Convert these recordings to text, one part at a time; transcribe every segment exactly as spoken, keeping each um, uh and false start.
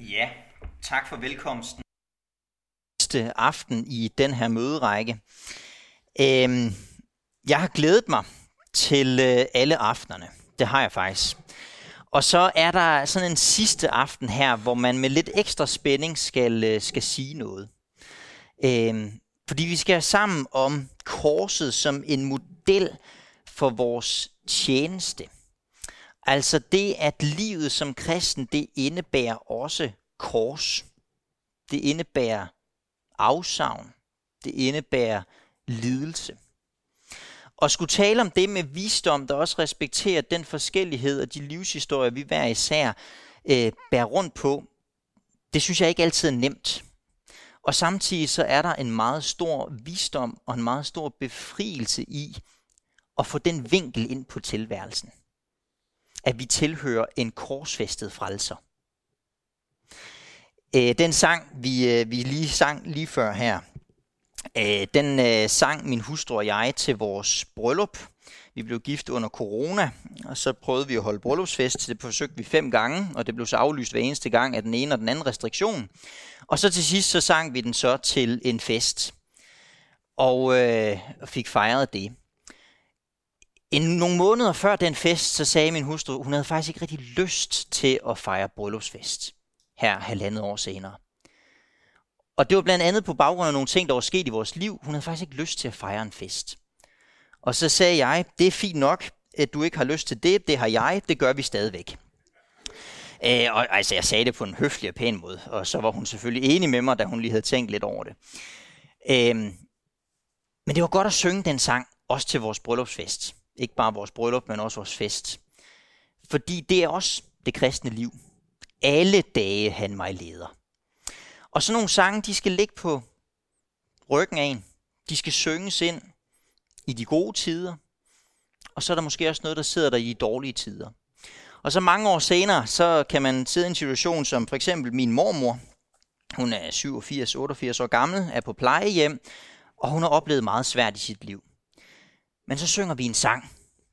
Ja, tak for velkomsten. Sidste aften i den her møderække. Øhm, jeg har glædet mig til øh, alle aftenerne. Det har jeg faktisk. Og så er der sådan en sidste aften her, hvor man med lidt ekstra spænding skal, øh, skal sige noget. Øhm, fordi vi skal sammen om korset som en model for vores tjeneste. Altså det, at livet som kristen, det indebærer også kors. Det indebærer afsavn. Det indebærer lidelse. Og skulle tale om det med visdom, der også respekterer den forskellighed og de livshistorier, vi hver især øh, bærer rundt på, det synes jeg ikke altid er nemt. Og samtidig så er der en meget stor visdom og en meget stor befrielse i at få den vinkel ind på tilværelsen. At vi tilhører en korsfæstet frelser. Øh, den sang, vi, øh, vi lige sang lige før her, øh, den øh, sang min hustru og jeg til vores bryllup. Vi blev gift under corona, og så prøvede vi at holde bryllupsfest. Det forsøgte vi fem gange, og det blev så aflyst hver eneste gang af den ene og den anden restriktion. Og så til sidst så sang vi den så til en fest, og øh, fik fejret det. En, nogle måneder før den fest, så sagde min hustru, hun havde faktisk ikke rigtig lyst til at fejre bryllupsfest her halvandet år senere. Og det var blandt andet på baggrund af nogle ting, der var sket i vores liv. Hun havde faktisk ikke lyst til at fejre en fest. Og så sagde jeg, det er fint nok, at du ikke har lyst til det, det har jeg, det gør vi stadigvæk. Øh, og altså, jeg sagde det på en høflig og pæn måde, og så var hun selvfølgelig enig med mig, da hun lige havde tænkt lidt over det. Øh, men det var godt at synge den sang, også til vores bryllupsfest. Ikke bare vores bryllup, men også vores fest. Fordi det er også det kristne liv. Alle dage han mig leder. Og sådan nogle sange, de skal ligge på ryggen af en. De skal synges ind i de gode tider. Og så er der måske også noget, der sidder der i de dårlige tider. Og så mange år senere, så kan man sidde i en situation som for eksempel min mormor. Hun er syvogfirs otteogfirs år gammel, er på plejehjem, og hun har oplevet meget svært i sit liv. Men så synger vi en sang,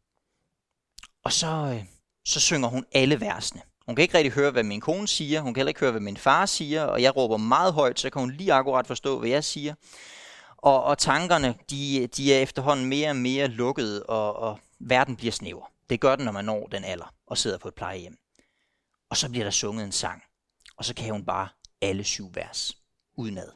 og så, så synger hun alle versene. Hun kan ikke rigtig høre, hvad min kone siger, hun kan heller ikke høre, hvad min far siger, og jeg råber meget højt, så kan hun lige akkurat forstå, hvad jeg siger. Og, og tankerne, de, de er efterhånden mere og mere lukkede, og, og verden bliver snæver. Det gør den, når man når den alder og sidder på et plejehjem. Og så bliver der sunget en sang, og så kan hun bare alle syv vers udenad.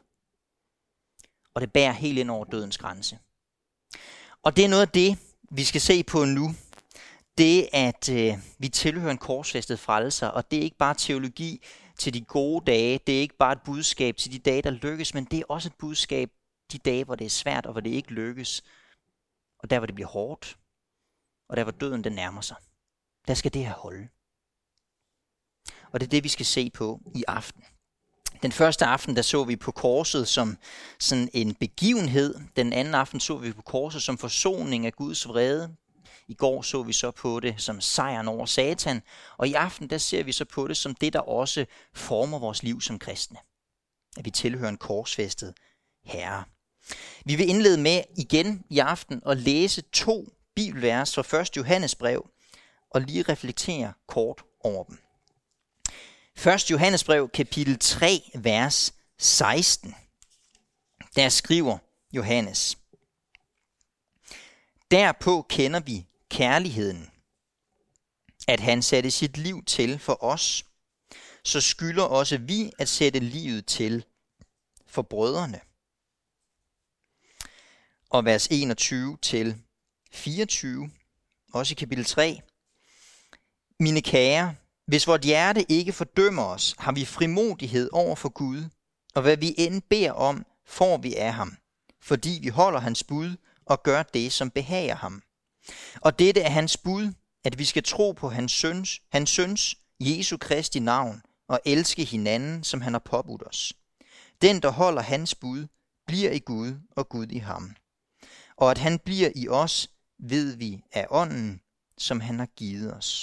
Og det bærer helt ind over dødens grænse. Og det er noget af det, vi skal se på nu. Det, at øh, vi tilhører en korsfæstet frelser, og det er ikke bare teologi til de gode dage, det er ikke bare et budskab til de dage, der lykkes, men det er også et budskab de dage, hvor det er svært, og hvor det ikke lykkes, og der, hvor det bliver hårdt, og der, hvor døden den nærmer sig. Der skal det her holde. Og det er det, vi skal se på i aften. Den første aften, der så vi på korset som sådan en begivenhed. Den anden aften så vi på korset som forsoning af Guds vrede. I går så vi så på det som sejren over Satan. Og i aften, der ser vi så på det som det, der også former vores liv som kristne. At vi tilhører en korsfæstet herre. Vi vil indlede med igen i aften at læse to bibelvers fra første Johannes brev og lige reflektere kort over dem. første Johannes brev, kapitel tre, vers seksten. Der skriver Johannes: Derpå kender vi kærligheden, at han satte sit liv til for os, så skylder også vi at sætte livet til for brødrene. Og vers enogtyve til fireogtyve, også i kapitel tre. Mine kære, hvis vort hjerte ikke fordømmer os, har vi frimodighed over for Gud, og hvad vi end beder om, får vi af ham, fordi vi holder hans bud og gør det, som behager ham. Og dette er hans bud, at vi skal tro på hans søns, hans søns, Jesu Kristi navn, og elske hinanden, som han har påbudt os. Den, der holder hans bud, bliver i Gud, og Gud i ham. Og at han bliver i os, ved vi af ånden, som han har givet os.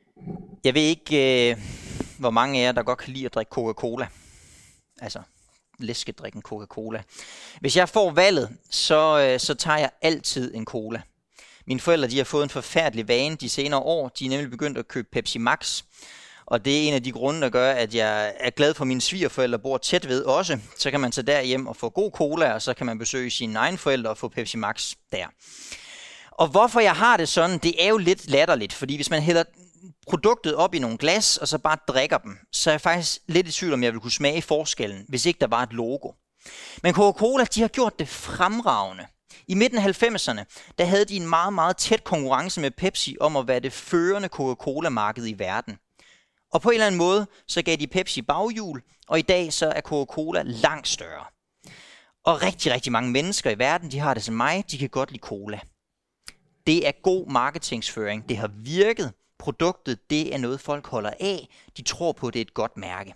Jeg ved ikke, øh, hvor mange af jer, der godt kan lide at drikke Coca-Cola. Altså, læskedrikken Coca-Cola. Hvis jeg får valget, så, øh, så tager jeg altid en cola. Mine forældre de har fået en forfærdelig vane de senere år. De er nemlig begyndt at købe Pepsi Max. Og det er en af de grunde, der gør, at jeg er glad for, at mine svigerforældre bor tæt ved også. Så kan man tage derhjem og få god cola, og så kan man besøge sine egne forældre og få Pepsi Max der. Og hvorfor jeg har det sådan, det er jo lidt latterligt. Fordi hvis man hælder produktet op i nogle glas, og så bare drikker dem, så er jeg faktisk lidt i tvivl, om jeg ville kunne smage forskellen, hvis ikke der var et logo. Men Coca-Cola, de har gjort det fremragende. I midten af halvfemserne, der havde de en meget, meget tæt konkurrence med Pepsi om at være det førende Coca-Cola-marked i verden. Og på en eller anden måde, så gav de Pepsi baghjul, og i dag så er Coca-Cola langt større. Og rigtig, rigtig mange mennesker i verden, de har det som mig, de kan godt lide cola. Det er god marketingsføring, det har virket. Produktet, det er noget, folk holder af. De tror på, det er et godt mærke.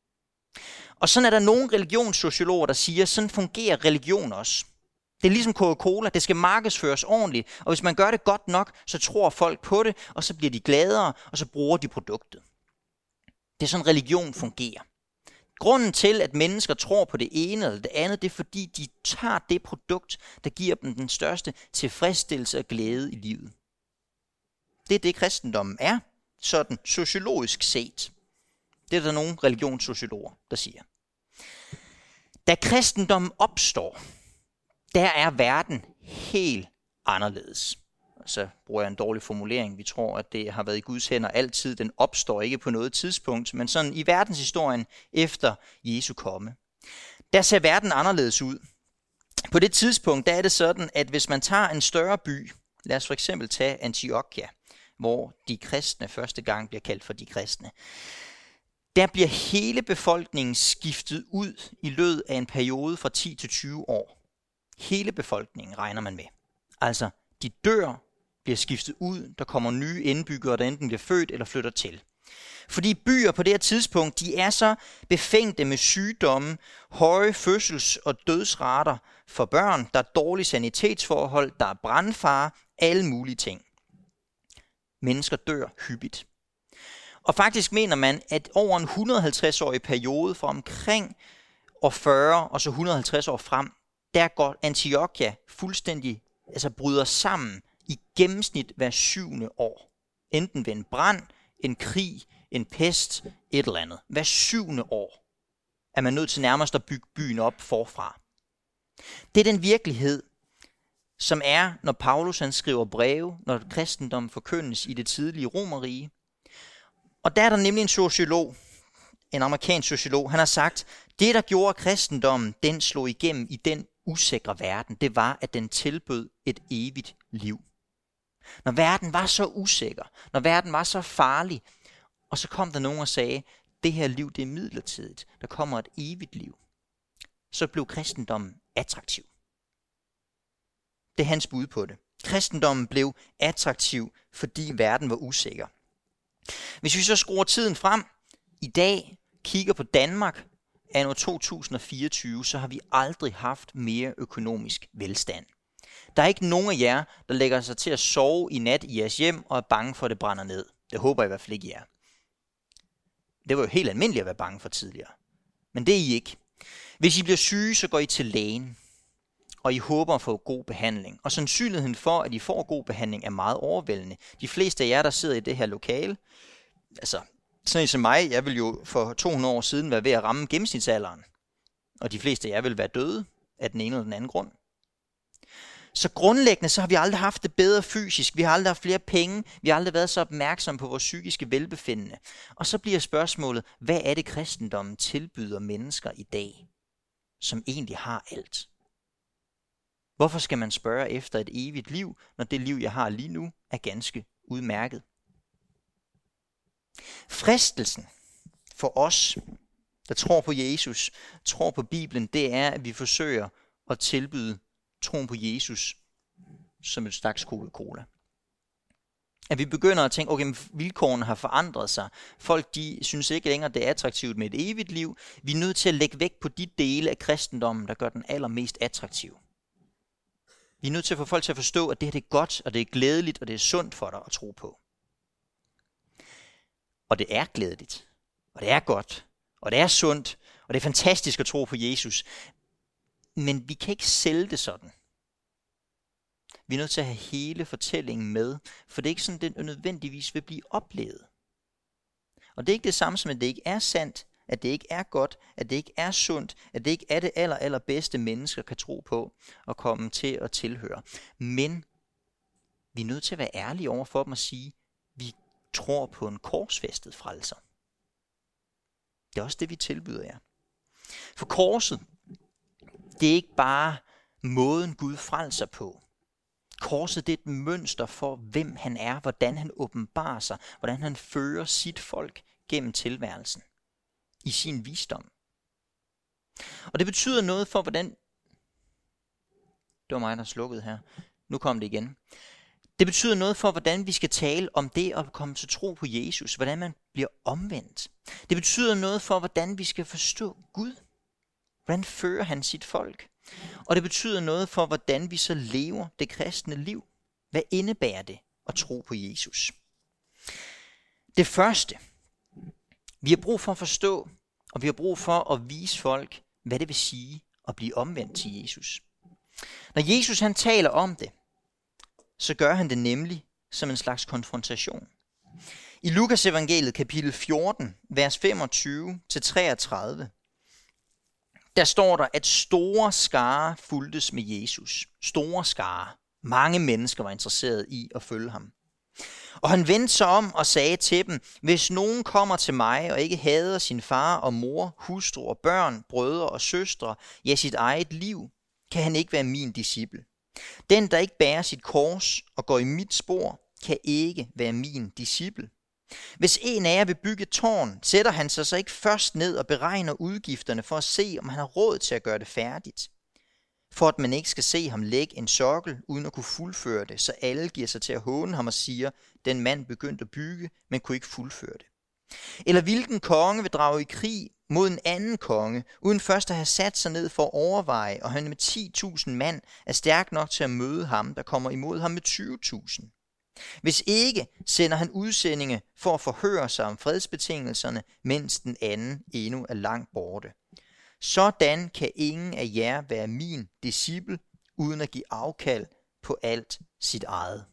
Og sådan er der nogle religionssociologer, der siger, at sådan fungerer religion også. Det er ligesom Coca-Cola, det skal markedsføres ordentligt, og hvis man gør det godt nok, så tror folk på det, og så bliver de gladere, og så bruger de produktet. Det er sådan, religion fungerer. Grunden til, at mennesker tror på det ene eller det andet, det er fordi, de tager det produkt, der giver dem den største tilfredsstillelse og glæde i livet. Det er det, kristendommen er, sådan sociologisk set. Det er der nogle religionssociologer, der siger. Da kristendommen opstår, der er verden helt anderledes. Så bruger jeg en dårlig formulering. Vi tror, at det har været i Guds hænder altid. Den opstår ikke på noget tidspunkt, men sådan i verdenshistorien efter Jesu komme. Der ser verden anderledes ud. På det tidspunkt, der er det sådan, at hvis man tager en større by, lad os for eksempel tage Antiochia, hvor de kristne første gang bliver kaldt for de kristne, der bliver hele befolkningen skiftet ud i løbet af en periode fra ti til tyve år. Hele befolkningen regner man med. Altså, de dør, bliver skiftet ud, der kommer nye indbyggere, der enten bliver født eller flytter til. Fordi byer på det her tidspunkt, de er så befængte med sygdomme, høje fødsels- og dødsrater for børn, der er dårlige sanitetsforhold, der er brandfare, alle mulige ting. Mennesker dør hyppigt. Og faktisk mener man, at over en et hundrede og halvtreds-årig periode fra omkring år fyrre og så et hundrede og halvtreds år frem, der går Antiochia fuldstændig, altså bryder sammen i gennemsnit hver syvende år. Enten ved en brand, en krig, en pest, et eller andet. Hver syvende år er man nødt til nærmest at bygge byen op forfra. Det er den virkelighed, som er, når Paulus han skriver breve, når kristendommen forkyndes i det tidlige Romerrige. Og der er der nemlig en sociolog, en amerikansk sociolog, han har sagt, det der gjorde kristendommen, den slog igennem i den usikre verden, det var, at den tilbød et evigt liv. Når verden var så usikker, når verden var så farlig, og så kom der nogen og sagde, det her liv det er midlertidigt, der kommer et evigt liv, så blev kristendommen attraktiv. Det er hans bud på det. Kristendommen blev attraktiv, fordi verden var usikker. Hvis vi så skruer tiden frem, i dag kigger på Danmark, anno to tusind og fireogtyve, så har vi aldrig haft mere økonomisk velstand. Der er ikke nogen af jer, der lægger sig til at sove i nat i jeres hjem og er bange for, at det brænder ned. Det håber jeg i hvert fald ikke, I er. Det var jo helt almindeligt at være bange for tidligere. Men det er I ikke. Hvis I bliver syge, så går I til lægen, og I håber at få god behandling. Og sandsynligheden for, at I får god behandling, er meget overvældende. De fleste af jer, der sidder i det her lokale, altså sådan som mig, jeg vil jo for to hundrede år siden være ved at ramme gennemsnitsalderen. Og de fleste af jer vil være døde af den ene eller den anden grund. Så grundlæggende så har vi aldrig haft det bedre fysisk. Vi har aldrig haft flere penge. Vi har aldrig været så opmærksomme på vores psykiske velbefindende. Og så bliver spørgsmålet, hvad er det kristendommen tilbyder mennesker i dag, som egentlig har alt? Hvorfor skal man spørge efter et evigt liv, når det liv, jeg har lige nu, er ganske udmærket? Fristelsen for os, der tror på Jesus, tror på Bibelen, det er, at vi forsøger at tilbyde troen på Jesus som et slags Coca-Cola. At vi begynder at tænke, okay, vilkårene har forandret sig. Folk, de synes ikke længere, det er attraktivt med et evigt liv. Vi er nødt til at lægge vægt på de dele af kristendommen, der gør den allermest attraktiv. Vi er nødt til at få folk til at forstå, at det her det er godt, og det er glædeligt, og det er sundt for dig at tro på. Og det er glædeligt, og det er godt, og det er sundt, Og det er fantastisk at tro på Jesus. Men vi kan ikke sælge det sådan. Vi er nødt til at have hele fortællingen med, for det er ikke sådan, den nødvendigvis vil blive oplevet. Og det er ikke det samme som, at det ikke er sandt, at det ikke er godt, at det ikke er sundt, at det ikke er det aller, aller bedste mennesker kan tro på og komme til at tilhøre. Men vi er nødt til at være ærlige over for dem og sige, vi tror på en korsfæstet frelser. Det er også det, vi tilbyder jer. For korset, det er ikke bare måden Gud frelser på. Korset, det er et mønster for, hvem han er, hvordan han åbenbarer sig, hvordan han fører sit folk gennem tilværelsen i sin visdom. Og det betyder noget for, hvordan... Det var mig, der slukkede her. Nu kom det igen. Det betyder noget for, hvordan vi skal tale om det at komme til tro på Jesus, hvordan man bliver omvendt. Det betyder noget for, hvordan vi skal forstå Gud. Hvordan fører han sit folk? Og det betyder noget for, hvordan vi så lever det kristne liv. Hvad indebærer det at tro på Jesus? Det første, vi har brug for at forstå, og vi har brug for at vise folk, hvad det vil sige at blive omvendt til Jesus. Når Jesus han taler om det, så gør han det nemlig som en slags konfrontation. I Lukas evangeliet kapitel fjorten, vers femogtyve til treogtredive, der står der, at store skare fulgtes med Jesus. Store skare. Mange mennesker var interesseret i at følge ham. Og han vendte sig om og sagde til dem, hvis nogen kommer til mig og ikke hader sin far og mor, hustru og børn, brødre og søstre, ja sit eget liv, kan han ikke være min disciple. Den, der ikke bærer sit kors og går i mit spor, kan ikke være min disciple. Hvis en af jer vil bygge et tårn, sætter han sig så ikke først ned og beregner udgifterne for at se, om han har råd til at gøre det færdigt. For at man ikke skal se ham lægge en sokkel, uden at kunne fuldføre det, så alle giver sig til at håne ham og siger, den mand begyndte at bygge, men kunne ikke fuldføre det. Eller hvilken konge vil drage i krig mod en anden konge, uden først at have sat sig ned for at overveje, og han med ti tusind mand er stærk nok til at møde ham, der kommer imod ham med tyve tusind. Hvis ikke, sender han udsendinge for at forhøre sig om fredsbetingelserne, mens den anden endnu er langt borte. Sådan kan ingen af jer være min disciple, uden at give afkald på alt sit eget.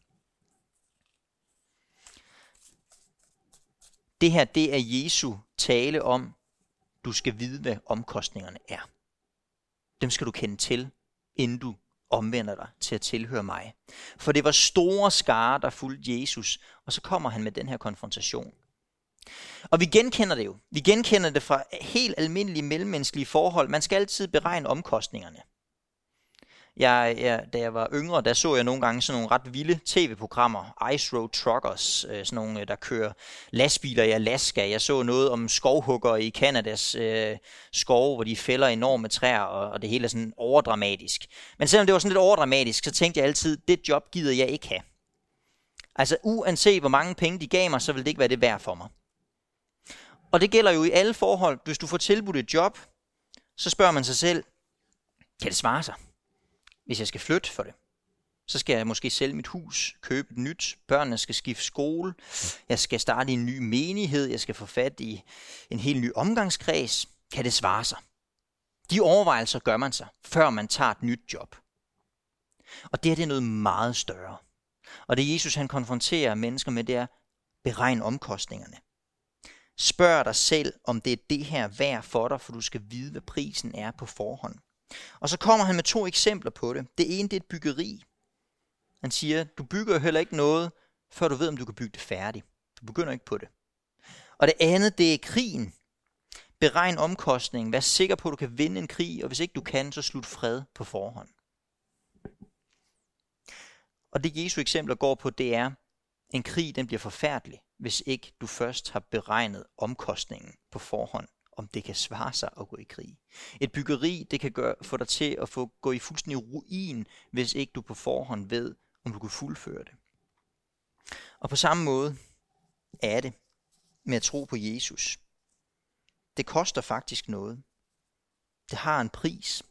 Det her, det er Jesu tale om, du skal vide, hvad omkostningerne er. Dem skal du kende til, inden du omvender dig til at tilhøre mig. For det var store skare, der fulgte Jesus, og så kommer han med den her konfrontation. Og vi genkender det jo. Vi genkender det fra helt almindelige mellemmenneskelige forhold. Man skal altid beregne omkostningerne. Jeg, jeg, da jeg var yngre, der så jeg nogle gange sådan nogle ret vilde tv-programmer. Ice Road Truckers, øh, sådan nogle, der kører lastbiler i Alaska. Jeg så noget om skovhuggere i Kanadas øh, skove, hvor de fælder enorme træer, og, og det hele er sådan overdramatisk. Men selvom det var sådan lidt overdramatisk, så tænkte jeg altid, det job gider jeg ikke have. Altså uanset hvor mange penge de gav mig, så ville det ikke være det værd for mig. Og det gælder jo i alle forhold. Hvis du får tilbudt et job, så spørger man sig selv, kan det svare sig? Hvis jeg skal flytte for det, så skal jeg måske sælge mit hus, købe et nyt, børnene skal skifte skole, jeg skal starte i en ny menighed, jeg skal få fat i en helt ny omgangskreds. Kan det svare sig? De overvejelser gør man sig, før man tager et nyt job. Og det her det er noget meget større. Og det Jesus han konfronterer mennesker med, det er beregn omkostningerne. Spørg dig selv, om det er det her værd for dig, for du skal vide, hvad prisen er på forhånd. Og så kommer han med to eksempler på det. Det ene det er et byggeri. Han siger, du bygger jo heller ikke noget, før du ved, om du kan bygge det færdigt. Du begynder ikke på det. Og det andet, det er krigen. Beregn omkostningen. Vær sikker på, at du kan vinde en krig, og hvis ikke du kan, så slut fred på forhånd. Og det Jesu eksempler går på, det er, en krig den bliver forfærdelig, hvis ikke du først har beregnet omkostningen på forhånd, om det kan svare sig at gå i krig. Et byggeri, det kan gøre, få dig til at få gå i fuldstændig ruin, hvis ikke du på forhånd ved, om du kan fuldføre det. Og på samme måde er det med at tro på Jesus. Det koster faktisk noget. Det har en pris.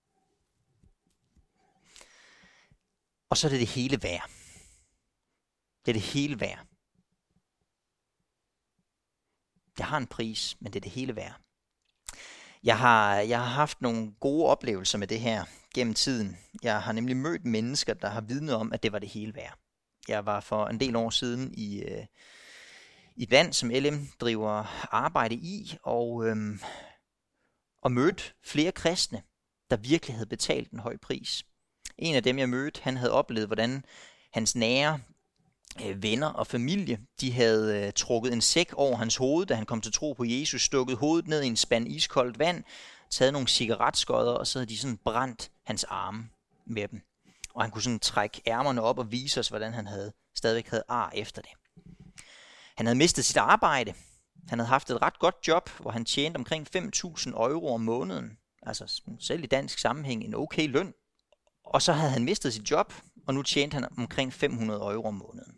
Og så er det det hele værd. Det er det hele værd. Det har en pris, men det er det hele værd. Jeg har, jeg har haft nogle gode oplevelser med det her gennem tiden. Jeg har nemlig mødt mennesker, der har vidnet om, at det var det hele værd. Jeg var for en del år siden i, øh, i et land, som L M driver arbejde i, og, øh, og mødte flere kristne, der virkelig havde betalt en høj pris. En af dem, jeg mødte, han havde oplevet, hvordan hans nære øh, venner og familie, de havde øh, trukket en sæk over hans hoved, da han kom til tro på Jesus, stukket hovedet ned i en spand iskoldt vand, taget nogle cigaretskodder, og så havde de sådan brændt hans arme med dem. Og han kunne sådan trække ærmerne op og vise os, hvordan han havde stadigvæk havde ar efter det. Han havde mistet sit arbejde. Han havde haft et ret godt job, hvor han tjente omkring fem tusind euro om måneden. Altså selv i dansk sammenhæng en okay løn. Og så havde han mistet sit job, og nu tjente han omkring fem hundrede euro om måneden.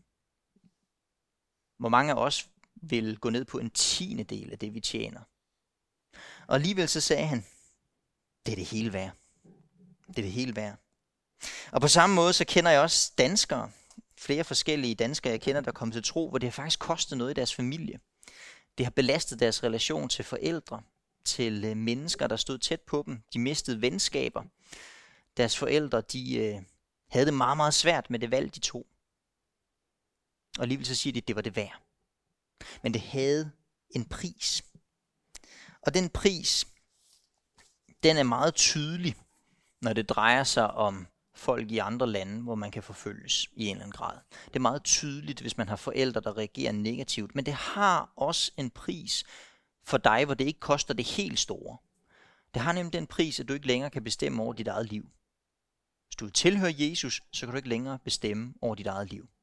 Hvor mange af os vil gå ned på en tiende del af det, vi tjener. Og alligevel så sagde han, det er det hele værd. Det er det hele værd. Og på samme måde så kender jeg også danskere, flere forskellige danskere, jeg kender, der kom til tro, hvor det har faktisk kostet noget i deres familie. Det har belastet deres relation til forældre, til mennesker, der stod tæt på dem. De mistede venskaber. Deres forældre, de øh, havde det meget, meget svært med det valg, de tog. Og alligevel så siger de, at det var det værd. Men det havde en pris. Og den pris, den er meget tydelig, når det drejer sig om folk i andre lande, hvor man kan forfølges i en eller anden grad. Det er meget tydeligt, hvis man har forældre, der reagerer negativt. Men det har også en pris for dig, hvor det ikke koster det helt store. Det har nemlig den pris, at du ikke længere kan bestemme over dit eget liv. Hvis du tilhører Jesus, så kan du ikke længere bestemme over dit eget liv.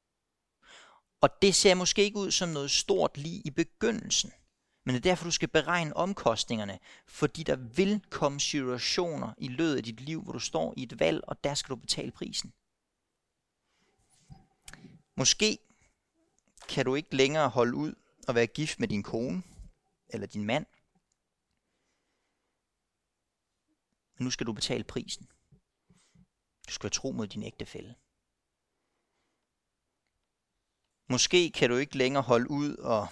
Og det ser måske ikke ud som noget stort lige i begyndelsen. Men det er derfor, du skal beregne omkostningerne, fordi der vil komme situationer i løbet af dit liv, hvor du står i et valg, og der skal du betale prisen. Måske kan du ikke længere holde ud og være gift med din kone eller din mand. Men nu skal du betale prisen. Du skal være tro mod din ægtefælle. Måske kan du ikke længere holde ud og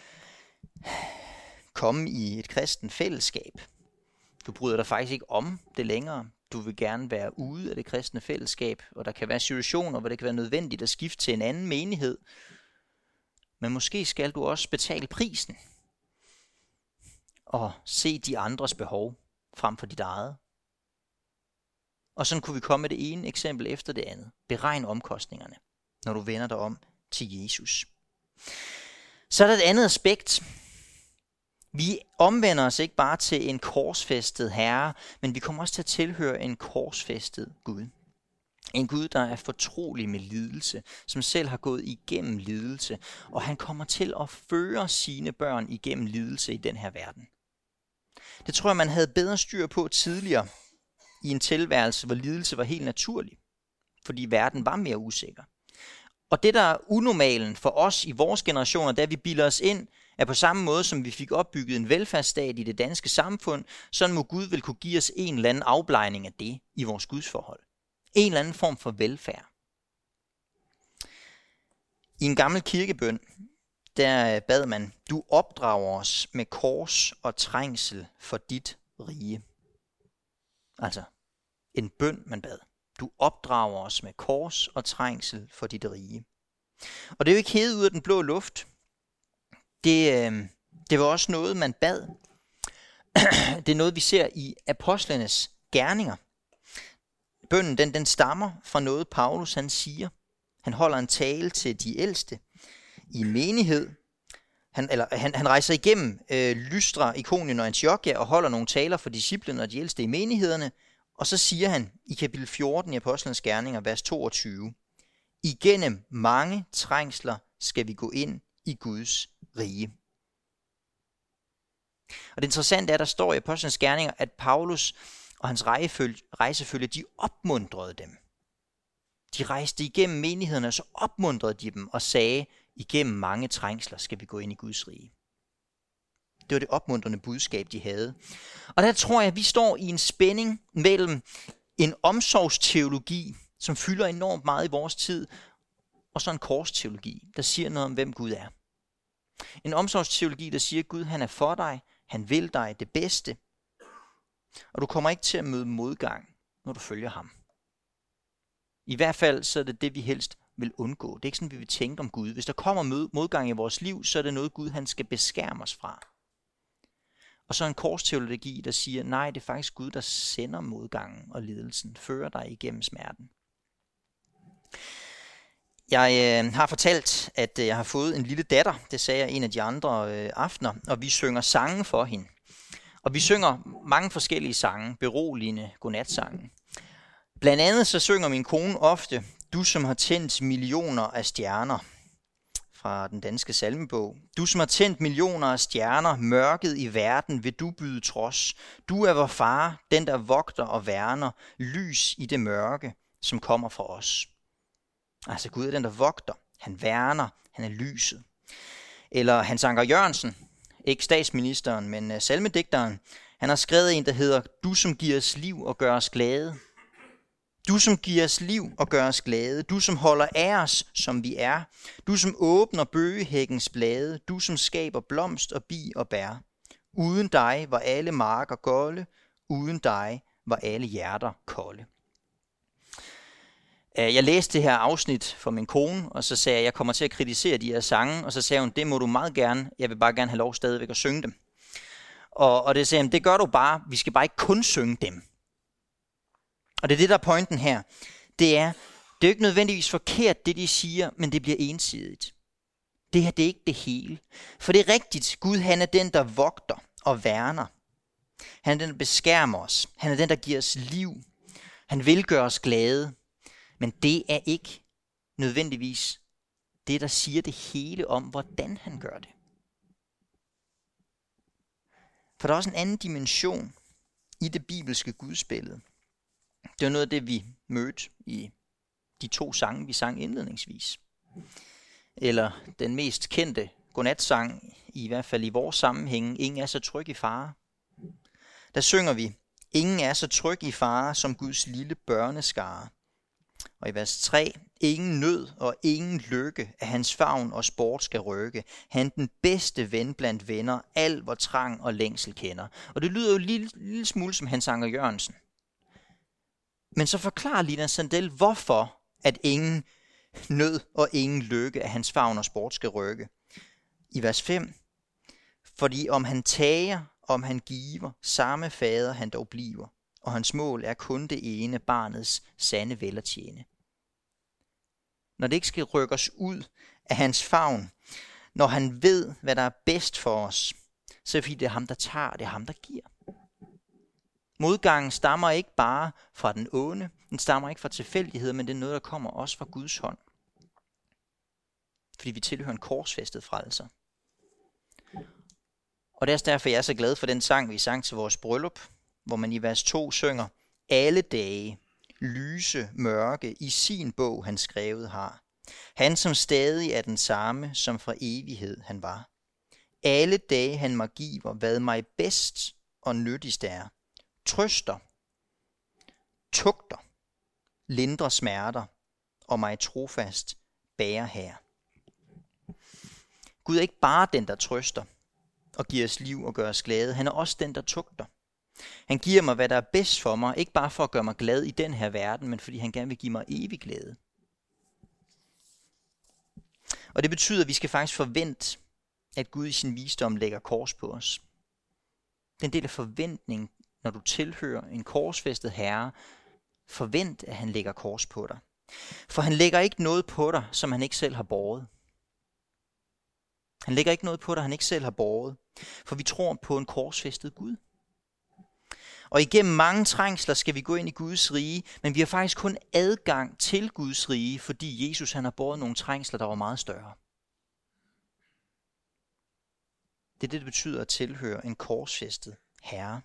komme i et kristent fællesskab. Du bryder dig faktisk ikke om det længere. Du vil gerne være ude af det kristne fællesskab, og der kan være situationer, hvor det kan være nødvendigt at skifte til en anden menighed. Men måske skal du også betale prisen og se de andres behov frem for dit eget. Og sådan kunne vi komme med det ene eksempel efter det andet. Beregn omkostningerne, når du vender dig om til Jesus. Så er der et andet aspekt. Vi omvender os ikke bare til en korsfæstet herre, men vi kommer også til at tilhøre en korsfæstet Gud. En Gud, der er fortrolig med lidelse, som selv har gået igennem lidelse, og han kommer til at føre sine børn igennem lidelse i den her verden. Det tror jeg, man havde bedre styr på tidligere i en tilværelse, hvor lidelse var helt naturlig, fordi verden var mere usikker. Og det, der er unormalen for os i vores generationer, da vi bilder os ind, er på samme måde, som vi fik opbygget en velfærdsstat i det danske samfund, sådan må Gud vel kunne give os en eller anden afblejning af det i vores gudsforhold. En eller anden form for velfærd. I en gammel kirkebøn, der bad man, du opdrager os med kors og trængsel for dit rige. Altså, en bøn, man bad. Du opdrager os med kors og trængsel for dit rige. Og det er jo ikke hævet ud af den blå luft. Det, øh, det var også noget, man bad. Det er noget, vi ser i apostlenes gerninger. Bønnen, den, den stammer fra noget, Paulus han siger. Han holder en tale til de ældste i en menighed. Han, eller, han, han rejser igennem øh, Lystra, Ikonien og Antiochia og holder nogle taler for disciplene og de ældste i menighederne. Og så siger han i kapitel fjorten i Apostlenes Gerninger, vers toogtyve, igennem mange trængsler skal vi gå ind i Guds rige. Og det interessante er, der står i Apostlenes Gerninger, at Paulus og hans rejsefølge, de opmuntrede dem. De rejste igennem menighederne, og så opmuntrede de dem og sagde, igennem mange trængsler skal vi gå ind i Guds rige. Det var det opmuntrende budskab, de havde. Og der tror jeg, at vi står i en spænding mellem en omsorgsteologi, som fylder enormt meget i vores tid, og så en korsteologi, der siger noget om, hvem Gud er. En omsorgsteologi, der siger, at Gud han er for dig, han vil dig det bedste, Og du kommer ikke til at møde modgang, når du følger ham. I hvert fald så er det det, vi helst vil undgå. Det er ikke sådan, vi vil tænke om Gud. Hvis der kommer modgang i vores liv, så er det noget Gud, han skal beskærme os fra. Og så en korsteologi, der siger, nej, det er faktisk Gud, der sender modgangen og lidelsen, fører dig igennem smerten. Jeg øh, har fortalt, at øh, jeg har fået en lille datter. Det sagde jeg en af de andre øh, aftener, og vi synger sange for hende. Og vi synger mange forskellige sange, beroligende godnatsange. Blandt andet så synger min kone ofte, du som har tændt millioner af stjerner, fra den danske salmebog. Du som har tændt millioner af stjerner, mørket i verden vil du byde trods. Du er vor far, den der vogter og værner, lys i det mørke, som kommer fra os. Altså Gud er den, der vogter, han værner, han er lyset. Eller Hans Anker Jørgensen, ikke statsministeren, men salmedigteren, han har skrevet en, der hedder, du som giver os liv og gør os glade. Du som giver os liv og gør os glade, du som holder af os, som vi er, du som åbner bøgehækkens blade, du som skaber blomst og bi og bær. Uden dig var alle marker golde, uden dig var alle hjerter kolde. Jeg læste det her afsnit for min kone, og så sagde jeg, at jeg kommer til at kritisere de her sange, og så sagde hun, det må du meget gerne, jeg vil bare gerne have lov stadigvæk at synge dem. Og, og det sagde hun, det gør du bare, vi skal bare ikke kun synge dem. Og det er det, der er pointen her. Det er, det er jo ikke nødvendigvis forkert, det de siger, men det bliver ensidigt. Det her, det er ikke det hele. For det er rigtigt, Gud han er den, der vogter og værner. Han er den, der beskærmer os. Han er den, der giver os liv. Han vil gøre os glade. Men det er ikke nødvendigvis det, der siger det hele om, hvordan han gør det. For der er også en anden dimension i det bibelske gudsbillede. Det er noget af det, vi mødte i de to sange, vi sang indledningsvis. Eller den mest kendte godnatsang, i hvert fald i vores sammenhæng, ingen er så tryg i fare. Der synger vi, ingen er så tryg i fare som Guds lille børneskare. Og i vers tre, ingen nød og ingen lykke af hans favn og sport skal rykke. Han den bedste ven blandt venner, al hvor trang og længsel kender. Og det lyder jo en lille, lille smule som Hans Anker Jørgensen. Men så forklarer Lina Sandel, hvorfor at ingen nød og ingen lykke af hans favn og sport skal rykke. I vers fem, fordi om han tager, om han giver, samme fader han dog bliver, og hans mål er kun det ene, barnets sande vel at tjene. Når det ikke skal rykke os ud af hans favn, når han ved, hvad der er bedst for os, så er det fordi, det er ham, der tager, det er ham, der giver. Modgangen stammer ikke bare fra den onde, den stammer ikke fra tilfældighed, men det er noget, der kommer også fra Guds hånd. Fordi vi tilhører en korsfæstet frelser. Og det er derfor, jeg er så glad for den sang, vi sang til vores bryllup, hvor man i vers to synger, alle dage, lyse, mørke, i sin bog han skrevet har. Han som stadig er den samme, som fra evighed han var. Alle dage han mig giver, hvad mig bedst og nyttigst er. Trøster, tugter, lindrer smerter, og mig trofast bærer her. Gud er ikke bare den, der trøster og giver os liv og gør os glade. Han er også den, der tugter. Han giver mig, hvad der er bedst for mig, ikke bare for at gøre mig glad i den her verden, men fordi han gerne vil give mig evig glæde. Og det betyder, at vi skal faktisk forvente, at Gud i sin visdom lægger kors på os. Det er en del af forventningen, når du tilhører en korsfæstet herre. Forvent, at han lægger kors på dig. For han lægger ikke noget på dig, som han ikke selv har båret. Han lægger ikke noget på dig, han ikke selv har båret. For vi tror på en korsfæstet Gud. Og igennem mange trængsler skal vi gå ind i Guds rige, men vi har faktisk kun adgang til Guds rige, fordi Jesus han har båret nogle trængsler, der var meget større. Det er det, det betyder at tilhøre en korsfæstet herre.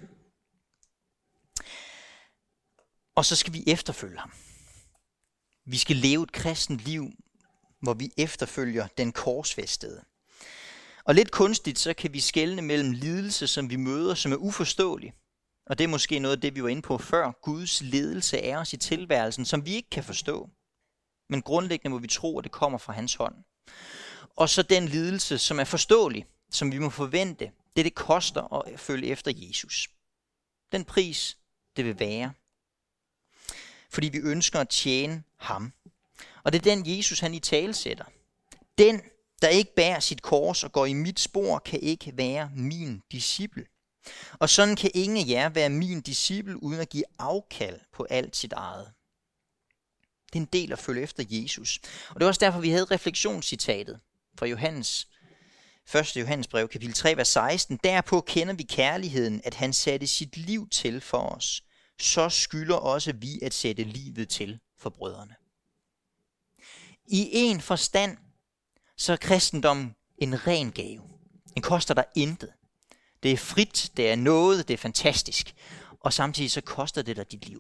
Og så skal vi efterfølge ham. Vi skal leve et kristent liv, hvor vi efterfølger den korsfæstede. Og lidt kunstigt, så kan vi skelne mellem lidelse, som vi møder, som er uforståelig. Og det er måske noget af det, vi var inde på før. Guds ledelse er os i tilværelsen, som vi ikke kan forstå. Men grundlæggende må vi tro, at det kommer fra hans hånd. Og så den lidelse, som er forståelig, som vi må forvente. Det, det koster at følge efter Jesus. Den pris, det vil være. Fordi vi ønsker at tjene ham. Og det er den, Jesus han i tale sætter. Den, der ikke bærer sit kors og går i mit spor, kan ikke være min disciple. Og sådan kan ingen af jer være min disciple, uden at give afkald på alt sit eget. Det er en del at følge efter Jesus. Og det er også derfor, vi havde refleksionscitatet fra Johannes, første Johannes brev, kapitel tre, vers seksten. Derpå kender vi kærligheden, at han satte sit liv til for os. Så skylder også vi at sætte livet til for brødrene. I en forstand, så er kristendom en ren gave. Den koster dig intet. Det er frit, det er noget, det er fantastisk. Og samtidig så koster det dig dit liv.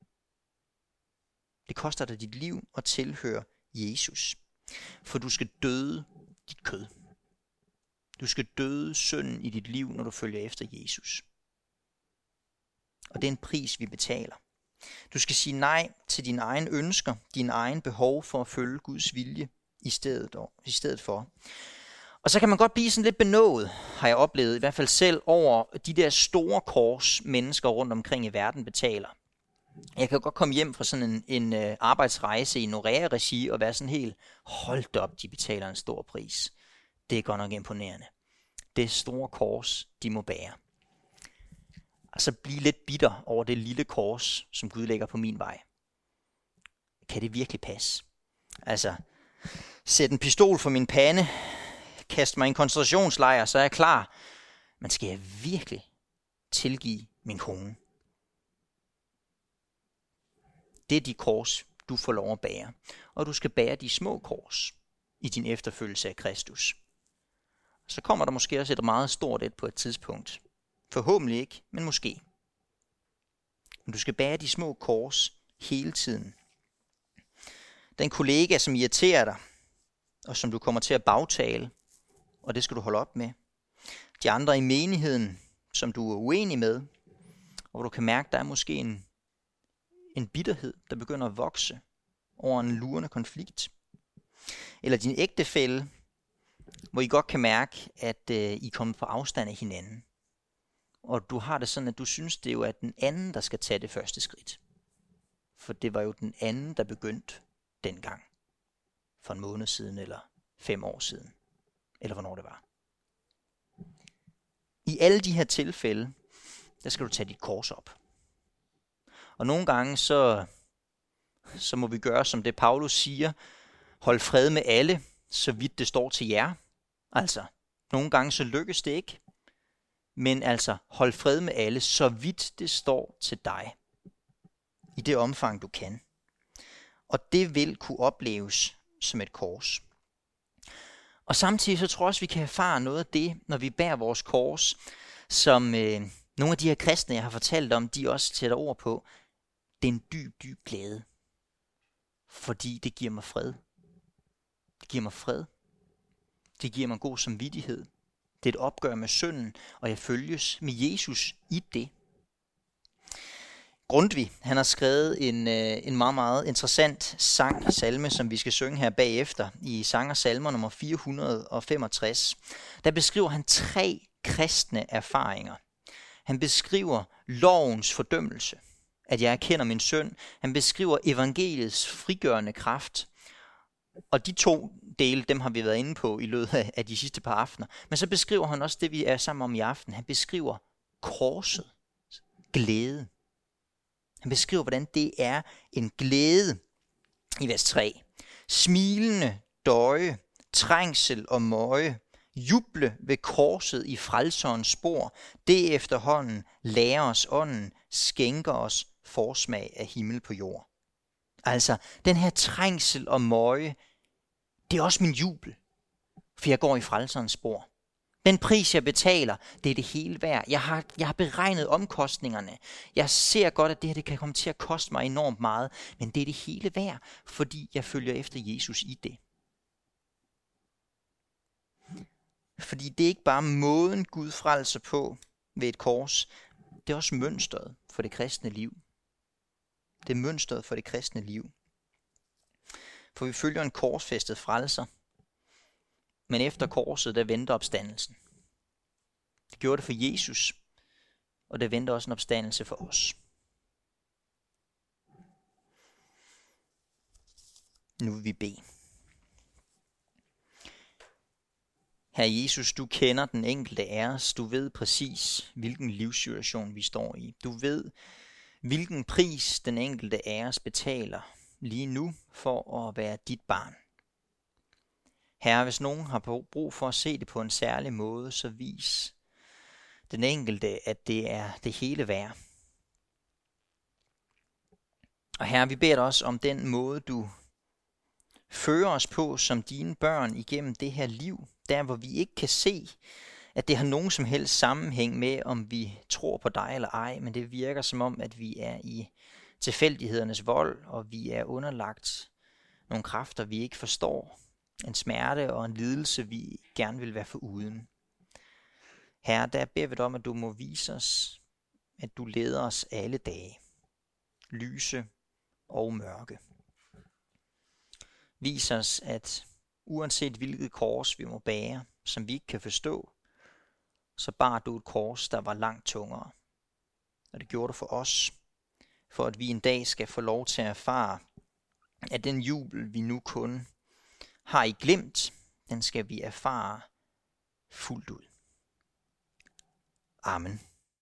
Det koster dig dit liv at tilhøre Jesus. For du skal døde dit kød. Du skal døde synden i dit liv, når du følger efter Jesus. Og det er en pris, vi betaler. Du skal sige nej til dine egne ønsker, dine egne behov for at følge Guds vilje i stedet, i stedet for. Og så kan man godt blive sådan lidt benådet, har jeg oplevet, i hvert fald selv, over de der store kors, mennesker rundt omkring i verden betaler. Jeg kan godt komme hjem fra sådan en, en uh, arbejdsrejse i Norea-regi og være sådan helt, hold op, de betaler en stor pris. Det er godt nok imponerende. Det er store kors, de må bære. Altså blive lidt bitter over det lille kors, som Gud lægger på min vej. Kan det virkelig passe? Altså, sæt en pistol for min pande, kast mig i en koncentrationslejr, så er jeg klar. Men skal jeg virkelig tilgive min kone? Det er de kors, du får lov at bære. Og du skal bære de små kors i din efterfølgelse af Kristus. Så kommer der måske også et meget stort et på et tidspunkt. Forhåbentlig ikke, men måske. Men du skal bære de små kors hele tiden. Den kollega, som irriterer dig, og som du kommer til at bagtale, og det skal du holde op med. De andre i menigheden, som du er uenig med, og hvor du kan mærke, der er måske en, en bitterhed, der begynder at vokse over en lurende konflikt. Eller din ægtefælle, hvor I godt kan mærke, at øh, I kommer på afstand af hinanden. Og du har det sådan, at du synes, det jo er den anden, der skal tage det første skridt. For det var jo den anden, der begyndte dengang. For en måned siden, eller fem år siden. Eller hvornår det var. I alle de her tilfælde, der skal du tage dit kors op. Og nogle gange, så, så må vi gøre, som det Paulus siger. Hold fred med alle, så vidt det står til jer. Altså, nogle gange så lykkes det ikke. Men altså, hold fred med alle, så vidt det står til dig. I det omfang, du kan. Og det vil kunne opleves som et kors. Og samtidig så tror jeg også, vi kan erfare noget af det, når vi bærer vores kors, som øh, nogle af de her kristne, jeg har fortalt om, de også sætter ord på. Det er en dyb, dyb glæde. Fordi det giver mig fred. Det giver mig fred. Det giver mig god samvittighed. Det er et opgør med synden, og jeg følges med Jesus i det. Grundtvig, han har skrevet en, øh, en meget, meget interessant sang, salme, som vi skal synge her bagefter, i Sang og Salmer nummer fire hundrede og femogtres. Der beskriver han tre kristne erfaringer. Han beskriver lovens fordømmelse, at jeg erkender min synd. Han beskriver evangeliets frigørende kraft. Og de to dele, dem har vi været inde på i løbet af de sidste par aftener. Men så beskriver han også det, vi er sammen om i aften. Han beskriver korset, glæde. Han beskriver, hvordan det er en glæde i vers tre. Smilende døje, trængsel og møje, juble ved korset i frelserens spor. Det efterhånden lærer os ånden, skænker os forsmag af himmel på jord. Altså, den her trængsel og møje, det er også min jubel, for jeg går i frelserens spor. Den pris, jeg betaler, det er det hele værd. Jeg har, jeg har beregnet omkostningerne. Jeg ser godt, at det her det kan komme til at koste mig enormt meget, men det er det hele værd, fordi jeg følger efter Jesus i det. Fordi det er ikke bare måden, Gud frelser på ved et kors, det er også mønstret for det kristne liv. Det er mønstret for det kristne liv. For vi følger en korsfæstet frelser. Men efter korset, der venter opstandelsen. Det gjorde det for Jesus. og der venter også en opstandelse for os. Nu vil vi bede. Herre Jesus, du kender den enkelte af os. Du ved præcis, hvilken livssituation vi står i. Du ved, hvilken pris den enkelte af os betaler lige nu for at være dit barn. Herre, hvis nogen har brug for at se det på en særlig måde, så vis den enkelte, at det er det hele værd. Og Herre, vi beder dig også om den måde, du fører os på som dine børn igennem det her liv, der hvor vi ikke kan se, at det har nogen som helst sammenhæng med, om vi tror på dig eller ej, men det virker som om, at vi er i tilfældighedernes vold, og vi er underlagt nogle kræfter, vi ikke forstår, en smerte og en lidelse, vi gerne vil være foruden. Herre, der beder vi dig om, at du må vise os, at du leder os alle dage, lyse og mørke. Vis os, at uanset hvilket kors vi må bære, som vi ikke kan forstå, så bar du et kors, der var langt tungere. Og det gjorde du for os, for at vi en dag skal få lov til at erfare, at den jubel, vi nu kun har i glimt, den skal vi erfare fuldt ud. Amen.